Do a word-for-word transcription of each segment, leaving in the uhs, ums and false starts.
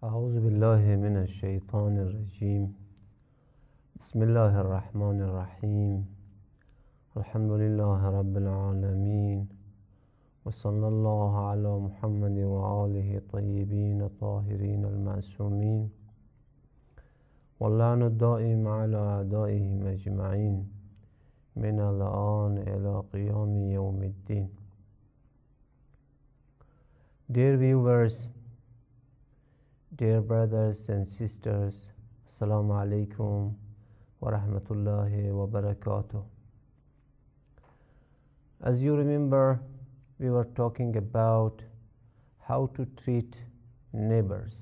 أعوذ بالله من الشيطان الرجيم. بسم الله الرحمن الرحيم. الحمد لله رب العالمين، وصلى الله على محمد وآله الطيبين الطاهرين المعصومين، واللعن الدائم على أعدائهم أجمعين من الآن إلى قيام يوم الدين. Dear viewers, dear brothers and sisters, Assalamu alaikum wa rahmatullahi wa barakatuh. As you remember, we were talking about how to treat neighbors.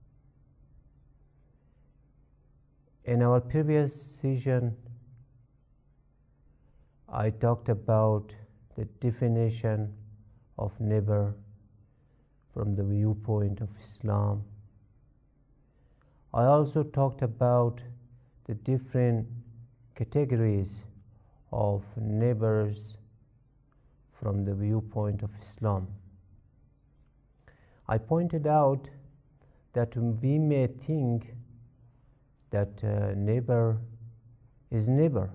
In our previous session, I talked about the definition of neighbor from the viewpoint of Islam. I also talked about the different categories of neighbors from the viewpoint of Islam. I pointed out that we may think that uh, neighbor is neighbor,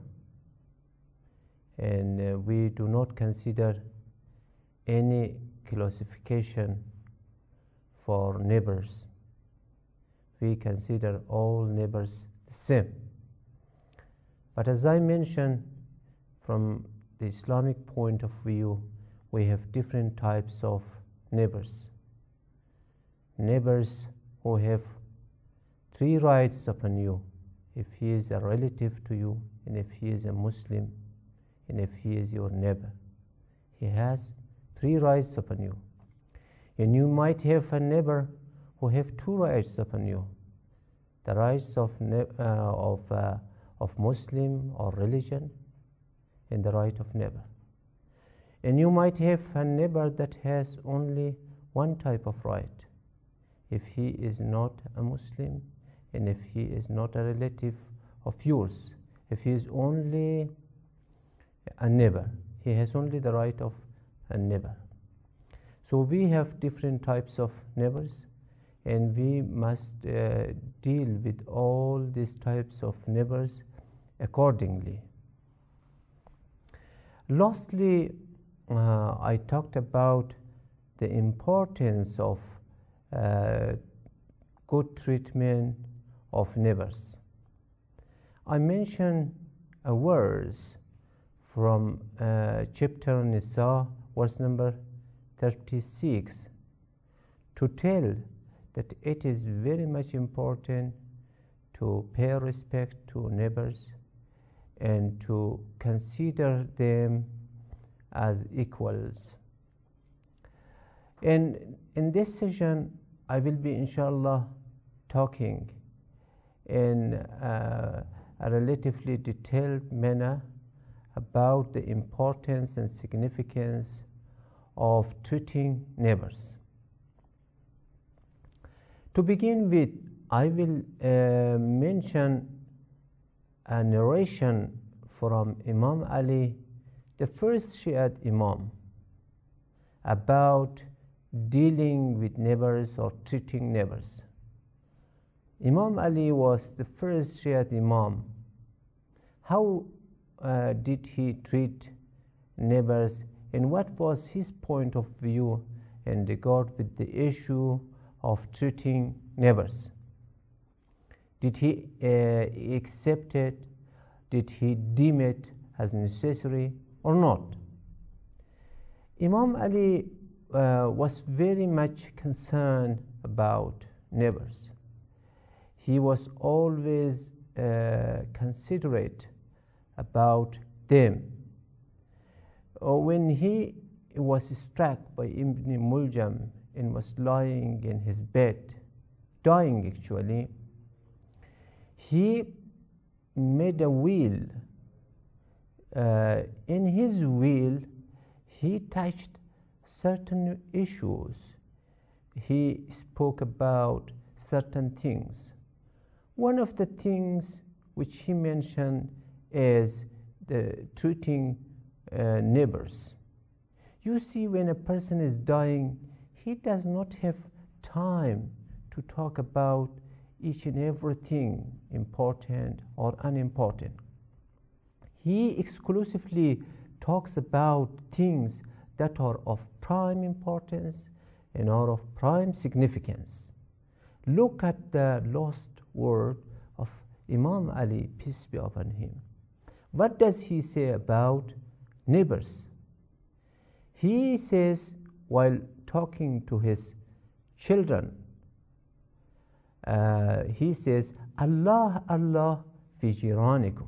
and uh, we do not consider any classification for neighbors. We consider all neighbors the same. But as I mentioned, from the Islamic point of view, we have different types of neighbors. Neighbors who have three rights upon you: if he is a relative to you, and if he is a Muslim, and if he is your neighbor. He has three rights upon you. And you might have a neighbor who have two rights upon you: the rights of ne- uh, of uh, of Muslim or religion, and the right of neighbor. And you might have a neighbor that has only one type of right: if he is not a Muslim, and if he is not a relative of yours. If he is only a neighbor, he has only the right of a neighbor. So we have different types of neighbors, and we must uh, deal with all these types of neighbors accordingly. Lastly, uh, I talked about the importance of uh, good treatment of neighbors. I mentioned a verse from uh, chapter Nisa, verse number thirty-six, to tell that it is very much important to pay respect to neighbors and to consider them as equals. And in this session, I will be, inshallah, talking in uh, a relatively detailed manner about the importance and significance of treating neighbors. To begin with, I will uh, mention a narration from Imam Ali, the first Shiite Imam, about dealing with neighbors or treating neighbors. Imam Ali was the first Shiite Imam. How uh, did he treat neighbors, and what was his point of view in regard with the issue of treating neighbors? Did he uh, accept it? Did he deem it as necessary or not? Imam Ali uh, was very much concerned about neighbors. He was always uh, considerate about them. Uh, when he was struck by Ibn Muljam and was lying in his bed, dying actually, he made a will. Uh, in his will, he touched certain issues. He spoke about certain things. One of the things which he mentioned is the treating uh, neighbors. You see, when a person is dying, he does not have time to talk about each and everything important or unimportant. He exclusively talks about things that are of prime importance and are of prime significance. Look at the last word of Imam Ali, peace be upon him. What does he say about neighbors? He says, while talking to his children, uh, he says, Allah, Allah fi jiranikum.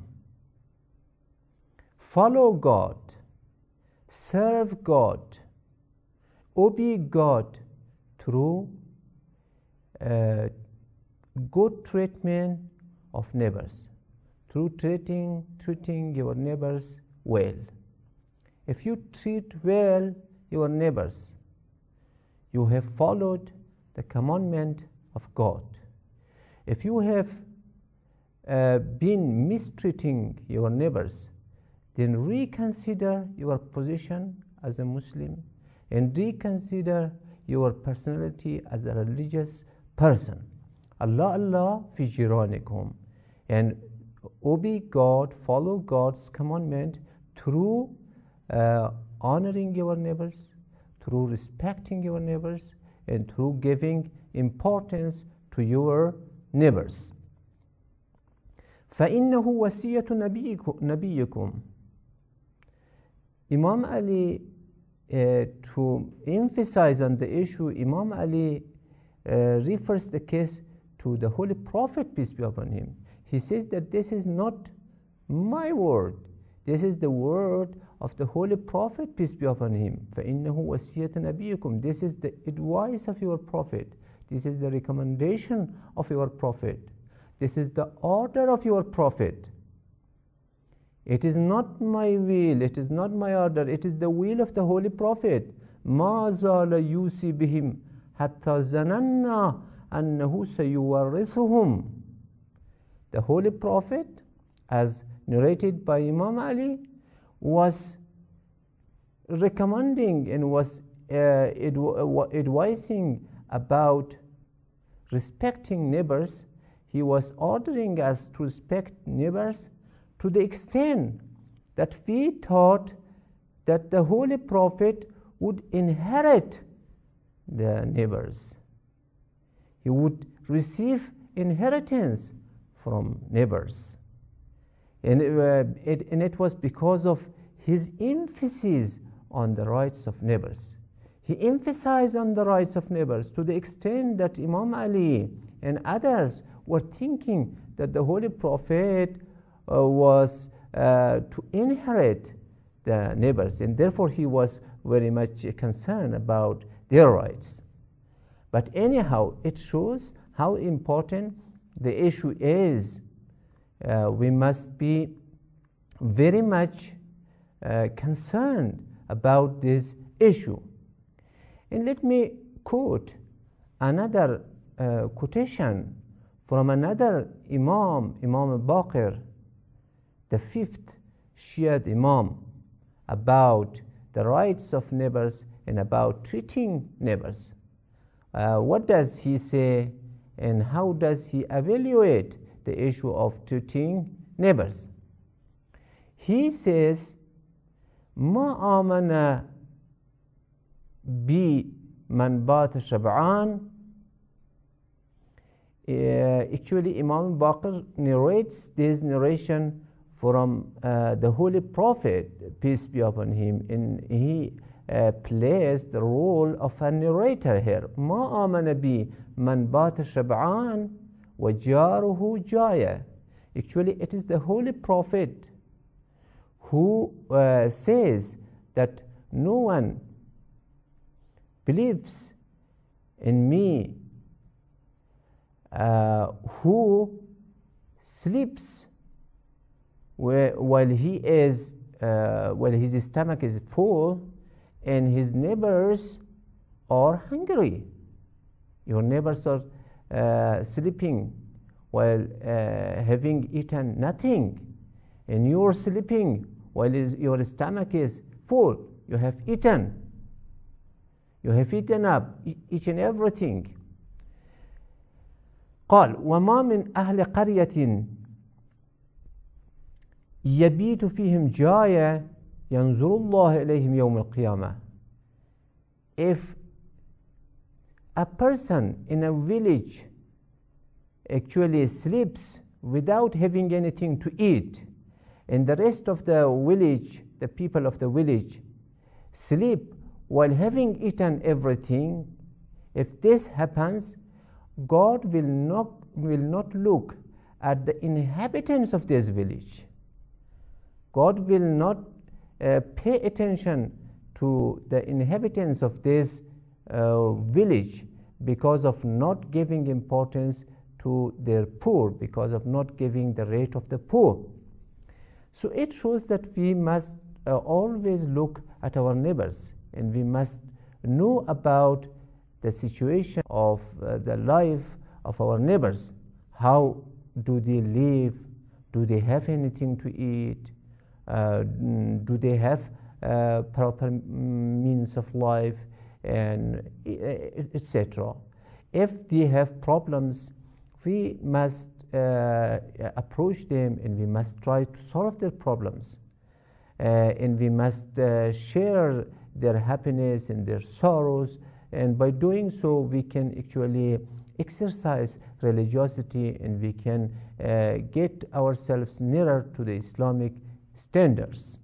Follow God, serve God, obey God through uh, good treatment of neighbors, through treating, treating your neighbors well. If you treat well your neighbors, you have followed the commandment of God. If you have uh, been mistreating your neighbors, then reconsider your position as a Muslim and reconsider your personality as a religious person. Allah, Allah fi jiranikum, and obey God, follow God's commandment through uh, honoring your neighbors, through respecting your neighbors, and through giving importance to your neighbors. فإنه وصية نبيكم. Imam Ali, uh, to emphasize on the issue, Imam Ali uh, refers the case to the Holy Prophet, peace be upon him. He says that this is not my word, this is the word of the Holy Prophet, peace be upon him. فَإِنَّهُ وَصِيَّةُ نَبِيِّكُمْ. This is the advice of your Prophet. This is the recommendation of your Prophet. This is the order of your Prophet. It is not my will, it is not my order, it is the will of the Holy Prophet. مَا زَالَ يُوصِي بِهِمْ حَتَّى زَنَنَّا أَنَّهُ سَيُوَرِّثُهُمْ. The Holy Prophet, as narrated by Imam Ali, was recommending and was uh, adv- advising about respecting neighbors. He was ordering us to respect neighbors to the extent that we thought that the Holy Prophet would inherit the neighbors. He would receive inheritance from neighbors. And, uh, it, and it was because of his emphasis on the rights of neighbors. He emphasized on the rights of neighbors to the extent that Imam Ali and others were thinking that the Holy Prophet uh, was uh, to inherit the neighbors, and therefore he was very much concerned about their rights. But anyhow, it shows how important the issue is. Uh, we must be very much uh, concerned about this issue. And let me quote another uh, quotation from another Imam, Imam Baqir, the fifth Shiite Imam, about the rights of neighbors and about treating neighbors. Uh, what does he say, and how does he evaluate the issue of treating neighbors? He says, ما آمن بي من بات شبعان. Actually, Imam Baqir narrates this narration from uh, the Holy Prophet, peace be upon him, and he uh, plays the role of a narrator here. ما آمن بي من بات شبعان وجاره جاية. Actually, it is the Holy Prophet who uh, says that no one believes in me uh, who sleeps where, while he is uh, while his stomach is full and his neighbors are hungry. Your neighbors are uh, sleeping while uh, having eaten nothing, and you are sleeping while is, your stomach is full. You have eaten. You have eaten up each and everything. قال وما من أهل قرية يبيت فيهم جاية ينظر الله إليهم يوم القيامة. If a person in a village actually sleeps without having anything to eat, and the rest of the village, the people of the village, sleep while having eaten everything, if this happens, God will not, will not look at the inhabitants of this village. God will not uh, pay attention to the inhabitants of this uh, village because of not giving importance to their poor, because of not giving the rate of the poor. So it shows that we must uh, always look at our neighbors, and we must know about the situation of uh, the life of our neighbors. How do they live? Do they have anything to eat? Uh, do they have uh, proper means of life, and et cetera. If they have problems, we must uh, approach them, and we must try to solve their problems, uh, and we must uh, share their happiness and their sorrows, and by doing so we can actually exercise religiosity, and we can uh, get ourselves nearer to the Islamic standards.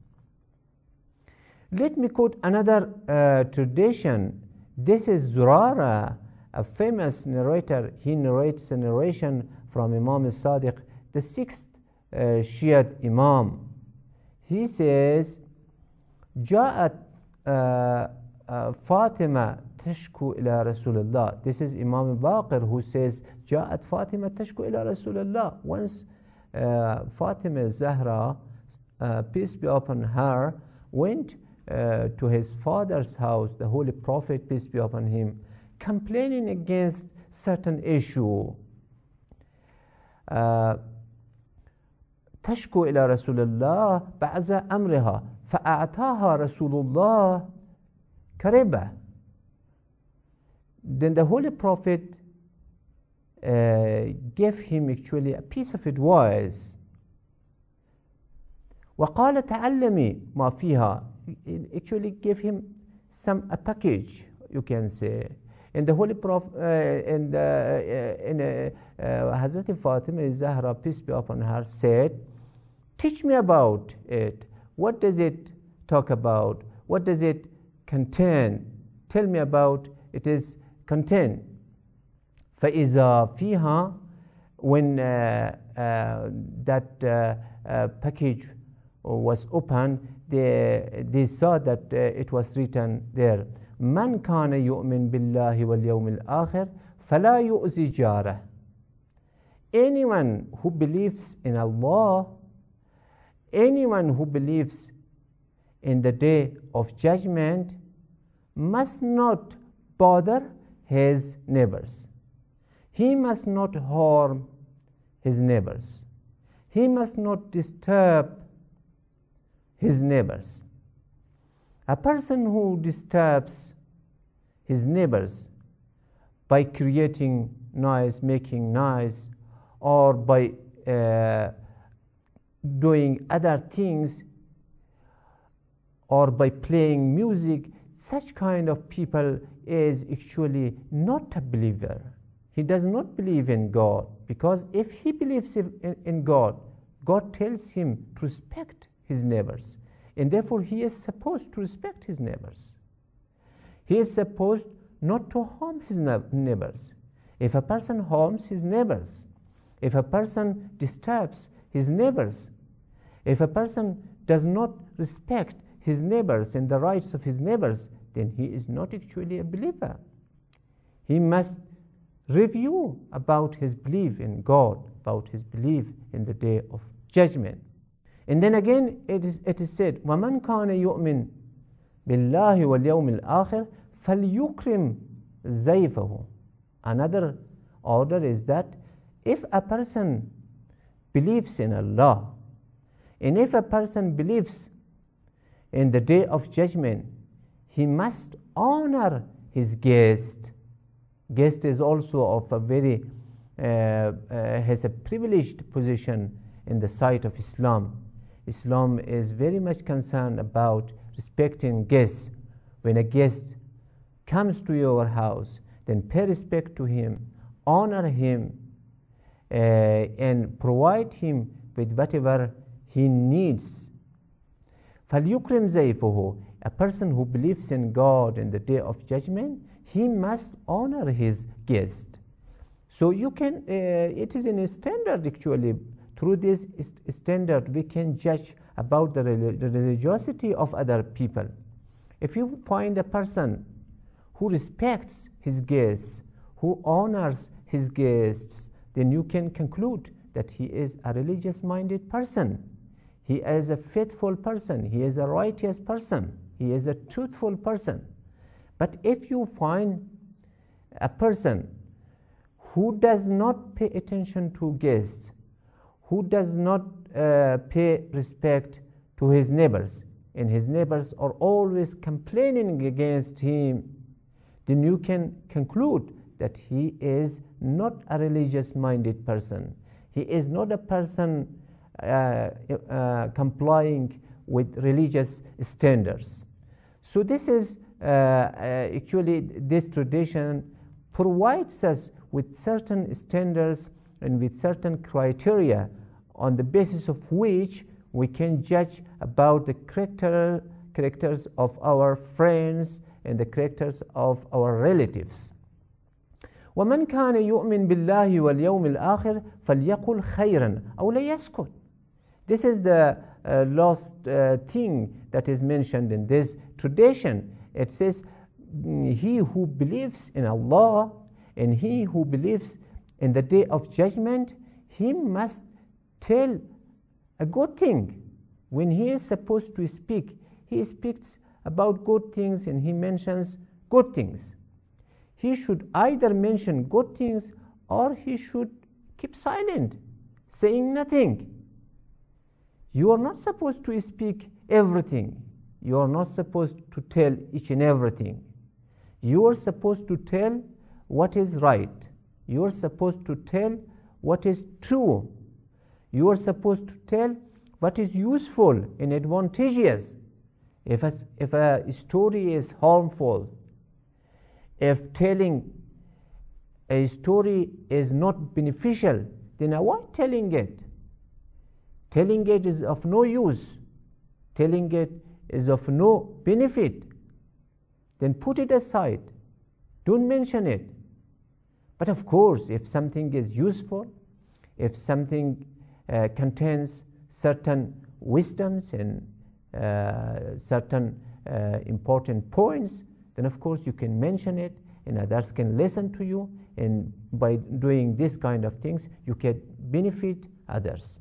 Let me quote another uh, tradition. This is Zurara, a famous narrator. He narrates a narration from Imam al-Sadiq, the sixth uh, Shiite Imam. He says, جاءت uh, uh, Fatima تشكو إلى رسول الله. This is Imam Baqir who says, جاءت فاطمة تشكو إلى رسول الله. Once uh, Fatima Zahra, uh, peace be upon her, went uh, to his father's house, the Holy Prophet, peace be upon him, complaining against certain issue. uh, تشكو إلى رسول الله بعد أمرها فأعطاها رسول الله كربة. Then the Holy Prophet uh, gave him actually a piece of advice. وقال تعلمي ما فيها. It actually gave him some a package, you can say. And the Holy Prophet uh, and uh, uh, and, uh, uh, Hazrat Fatima Zahra, peace be upon her, said, teach me about it. What does it talk about? What does it contain? Tell me about it is contain. فإذا فيها, when uh, uh, that uh, uh, package was opened, they, they saw that uh, it was written there, من كان يؤمن بالله واليوم الآخر فلا يؤذي جاره. Anyone who believes in Allah, anyone who believes in the day of judgment must not bother his neighbors. He must not harm his neighbors. He must not disturb his neighbors. A person who disturbs his neighbors by creating noise, making noise, or by uh, doing other things, or by playing music, such kind of people is actually not a believer. He does not believe in God, because if he believes in, in God, God tells him to respect his neighbors, and therefore he is supposed to respect his neighbors. He is supposed not to harm his neighbors. If a person harms his neighbors, if a person disturbs his neighbors, if a person does not respect his neighbors and the rights of his neighbors, then he is not actually a believer. He must review about his belief in God, about his belief in the day of judgment. And then again it is, it is said, وَمَنْ كَانَ يُؤْمِنْ بِاللَّهِ وَالْيَوْمِ الْآخِرِ فَلْيُكْرِمْ زَيْفَهُ. Another order is that if a person believes in Allah, and if a person believes in the day of judgment, he must honor his guest. Guest is also of a very uh, uh, has a privileged position in the sight of Islam. Islam is very much concerned about respecting guests. When a guest comes to your house, then pay respect to him, honor him, uh, and provide him with whatever he needs. فَلْيُكْرِمْ زَيْفُهُ. A person who believes in God and the Day of Judgment, he must honor his guest. So you can, uh, it is in a standard actually. Through this standard, we can judge about the, relig- the religiosity of other people. If you find a person who respects his guests, who honors his guests, then you can conclude that he is a religious-minded person. He is a faithful person. He is a righteous person. He is a truthful person. But if you find a person who does not pay attention to guests, who does not uh, pay respect to his neighbors, and his neighbors are always complaining against him, then you can conclude that he is not a religious-minded person. He is not a person uh, uh, complying with religious standards. So this is uh, uh, actually this tradition provides us with certain standards and with certain criteria on the basis of which we can judge about the character, characters of our friends and the characters of our relatives. وَمَنْ كَانَ يُؤْمِنْ بِاللَّهِ وَالْيَوْمِ الْآخِرِ فَلْيَقُلْ خَيْرًا أَوْ لَيَسْكُتْ. This is the uh, last uh, thing that is mentioned in this tradition. It says, he who believes in Allah and he who believes in the Day of Judgment, he must tell a good thing. When he is supposed to speak, he speaks about good things and he mentions good things. He should either mention good things or he should keep silent, saying nothing. You are not supposed to speak everything. You are not supposed to tell each and everything. You are supposed to tell what is right. You are supposed to tell what is true. You are supposed to tell what is useful and advantageous. If a, if a story is harmful, if telling a story is not beneficial, then avoid telling it. Telling it is of no use. Telling it is of no benefit. Then put it aside. Don't mention it. But of course, if something is useful, if something uh, contains certain wisdoms and uh, certain uh, important points, then of course you can mention it and others can listen to you, and by doing this kind of things you can benefit others.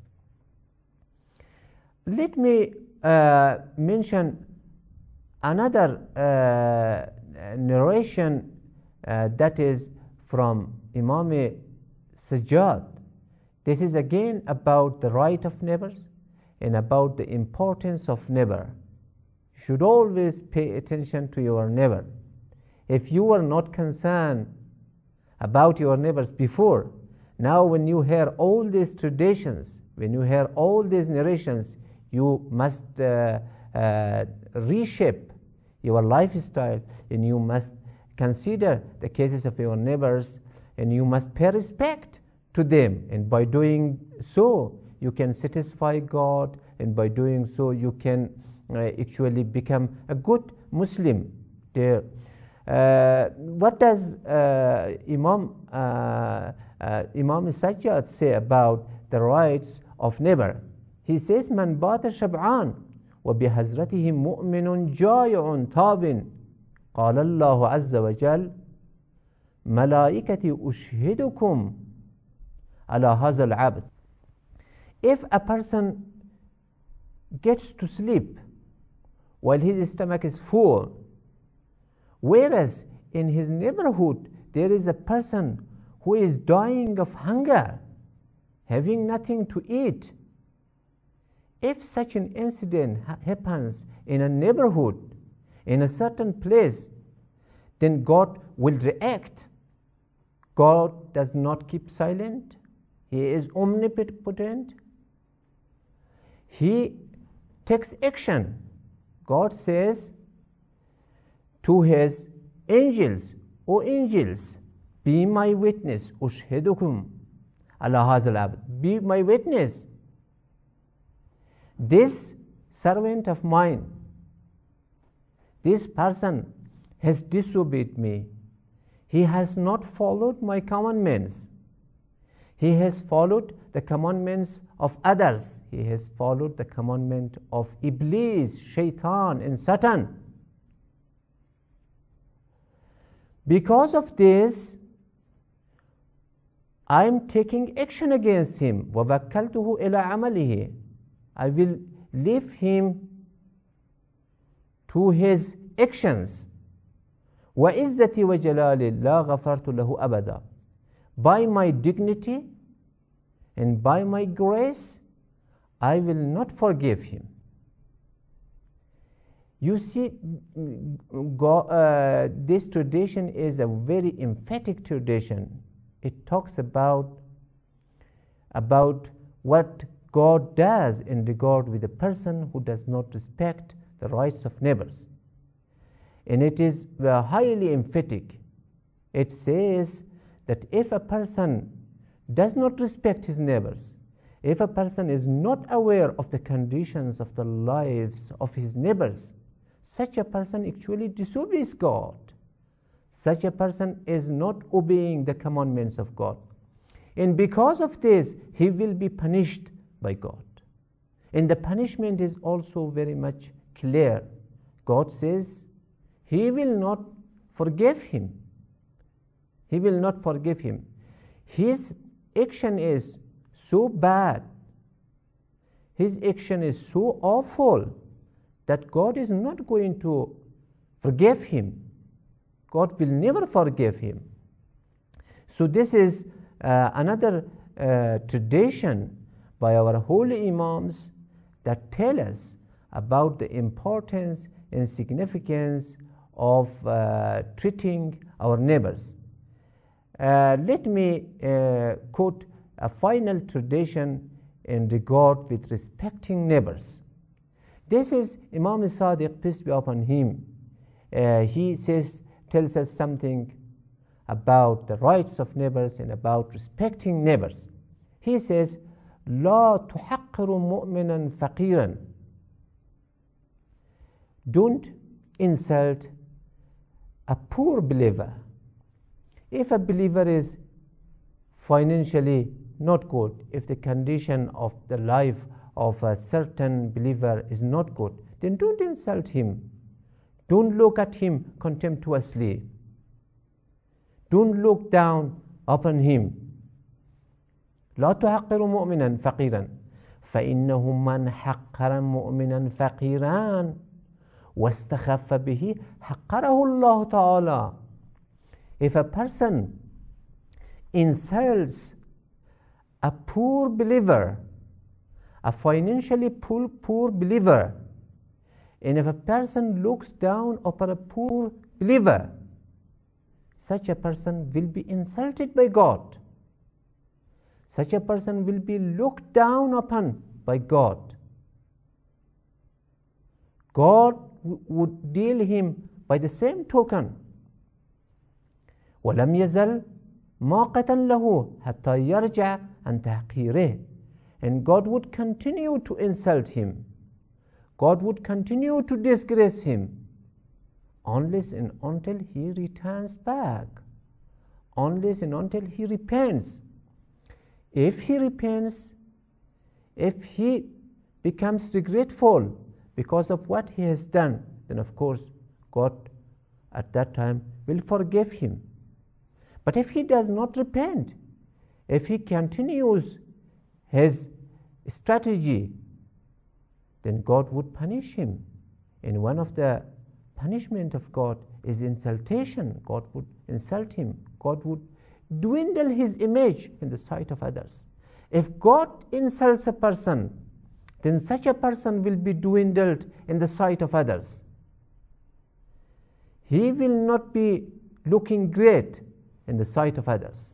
Let me uh, mention another uh, narration uh, that is from Imam Sajjad. This is again about the right of neighbors and about the importance of neighbor. You should always pay attention to your neighbor. If you were not concerned about your neighbors before, now when you hear all these traditions, when you hear all these narrations, you must uh, uh, reshape your lifestyle, and you must consider the cases of your neighbors, and you must pay respect to them. And by doing so, you can satisfy God, and by doing so, you can uh, actually become a good Muslim there. Uh, what does uh, Imam uh, uh, Imam Sajjad say about the rights of neighbor? He says, "Man bata shab'an wa bihazratihim mu'minun jay'un tabin qala Allahu azza wa jal malaikati ushhidukum ala hazal abd." If a person gets to sleep while his stomach is full, whereas in his neighborhood there is a person who is dying of hunger, having nothing to eat, if such an incident ha- happens in a neighborhood, in a certain place, then God will react. God does not keep silent. He is omnipotent. He takes action. God says to his angels, O angels, be my witness. Ushhidukum ala hazal abd. Be my witness. This servant of mine, this person has disobeyed me. He has not followed my commandments. He has followed the commandments of others. He has followed the commandment of Iblis, Shaitan, and Satan. Because of this, I am taking action against him. وَوَكَّلْتُهُ إِلَى عَمَلِهِ. I will leave him to his actions. وَإِزَّتِي وَجَلَالِ لَا غَفَرْتُ لَهُ أَبَدًا. By my dignity and by my grace, I will not forgive him. You see, God, uh, this tradition is a very emphatic tradition. It talks about, about what God does in regard with a person who does not respect the rights of neighbors. And it is uh, highly emphatic. It says that if a person does not respect his neighbors, if a person is not aware of the conditions of the lives of his neighbors, such a person actually disobeys God. Such a person is not obeying the commandments of God. And because of this, he will be punished by God. And the punishment is also very much clear. God says he will not forgive him. He will not forgive him. His action is so bad, his action is so awful, that God is not going to forgive him. God will never forgive him. So this is uh, another uh, tradition by our holy imams that tell us about the importance and significance of uh, treating our neighbors. Uh, let me uh, quote a final tradition in regard with respecting neighbors. This is Imam Sadiq, peace be upon him. Uh, he says, tells us something about the rights of neighbors and about respecting neighbors. He says, لا تحقر مؤمنا فقيرا. Don't insult a poor believer. If a believer is financially not good, if the condition of the life of a certain believer is not good, then don't insult him. Don't look at him contemptuously. Don't look down upon him. لا تحقر مؤمنا فقيرا فإنه من حقر مؤمنا فقيرا واستخف به حقره الله تعالى. If a person insults a poor believer, a financially poor, poor believer, and if a person looks down upon a poor believer, such a person will be insulted by God. Such a person will be looked down upon by God. God w- would deal him by the same token. وَلَمْ يَزَلْ مَاقَةً لَهُ حَتَّى يَرْجَعَ عَنْ تَحْقِيرِهِ. And God would continue to insult him. God would continue to disgrace him unless and until he returns back, unless and until he repents. If he repents, if he becomes regretful because of what he has done, then of course God at that time will forgive him. But if he does not repent, if he continues his strategy, then God would punish him. And one of the punishment of God is insultation. God would insult him. God would dwindle his image in the sight of others. If God insults a person, then such a person will be dwindled in the sight of others. He will not be looking great in the sight of others.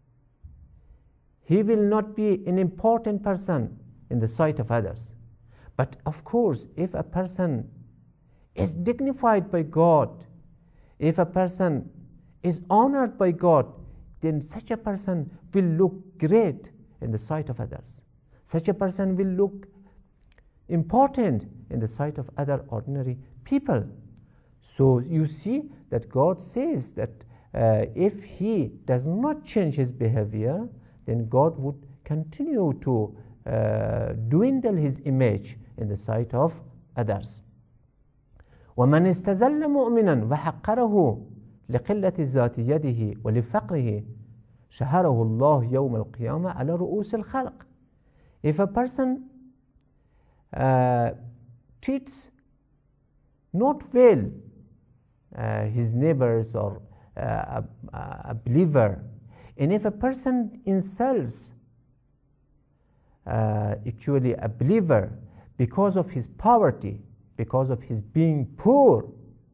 He will not be an important person in the sight of others. But of course, if a person is dignified by God, if a person is honored by God, then such a person will look great in the sight of others. Such a person will look important in the sight of other ordinary people. So you see that God says that uh, if he does not change his behavior, then God would continue to uh, dwindle his image in the sight of others. ومن استزل مؤمنا وحقره لقلة ذات يده ولفقره شهره الله يوم القيامة على رؤوس الخلق. If a person uh, treats not well uh, his neighbors or uh, a, a believer, and if a person insults uh, actually a believer because of his poverty, because of his being poor,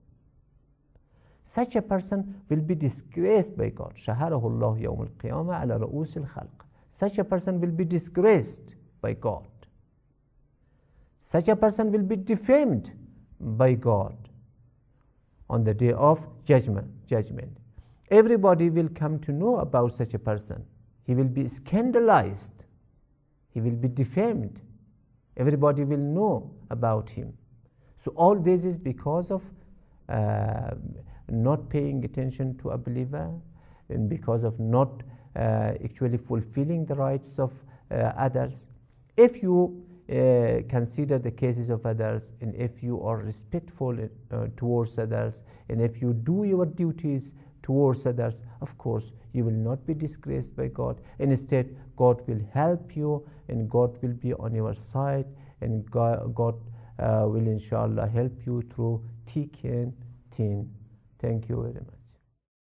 such a person will be disgraced by God. شهره الله يوم القيامة على رؤوس الخلق. Such a person will be disgraced by God. Such a person will be defamed by God on the day of judgment. Judgment. Everybody will come to know about such a person. He will be scandalized. He will be defamed. Everybody will know about him. So all this is because of uh, not paying attention to a believer, and because of not uh, actually fulfilling the rights of uh, others. If you uh, consider the cases of others, and if you are respectful uh, towards others, and if you do your duties towards others, of course you will not be disgraced by God. Instead, God will help you, and God will be on your side, and God, God uh, will inshallah help you through thick and thin. Thank you very much.